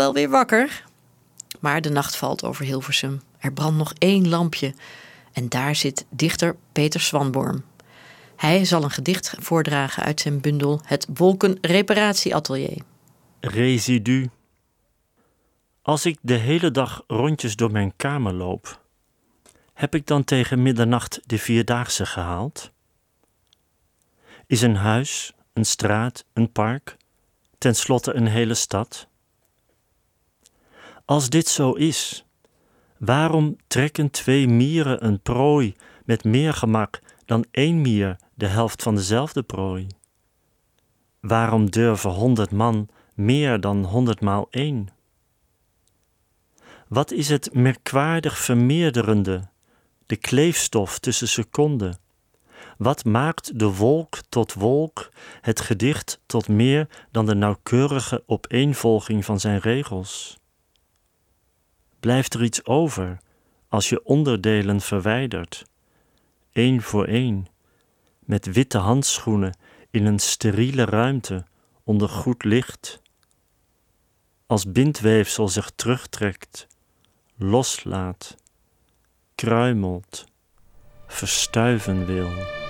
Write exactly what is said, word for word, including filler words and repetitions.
wel weer wakker. Maar de nacht valt over Hilversum. Er brandt nog één lampje. En daar zit dichter Peter Swanborm. Hij zal een gedicht voordragen uit zijn bundel Het Wolkenreparatieatelier. Residu. Als ik de hele dag rondjes door mijn kamer loop, heb ik dan tegen middernacht de Vierdaagse gehaald? Is een huis, een straat, een park, tenslotte een hele stad? Als dit zo is, waarom trekken twee mieren een prooi met meer gemak dan één mier de helft van dezelfde prooi? Waarom durven honderd man meer dan honderdmaal één? Wat is het merkwaardig vermeerderende, de kleefstof tussen seconden? Wat maakt de wolk tot wolk, het gedicht tot meer dan de nauwkeurige opeenvolging van zijn regels? Blijft er iets over als je onderdelen verwijdert, één voor één, met witte handschoenen in een steriele ruimte onder goed licht? Als bindweefsel zich terugtrekt, loslaat, kruimelt, verstuiven wil.